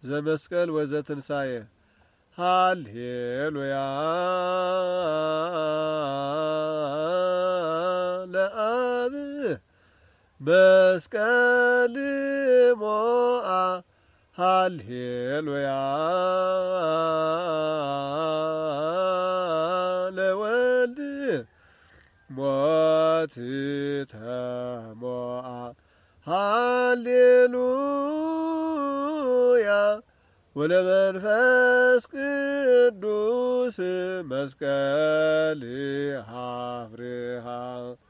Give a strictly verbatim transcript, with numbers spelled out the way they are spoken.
ዘመስቀል ወዘትንሳኤ ሃሌሉያ ለአብ መስቀል ሞአ ሃሌሉያ ለወልድ ሞት ተሞአ ሃሌሉያ ወለመንፈስ ቅዱስ መስቀል ሀፍርሃ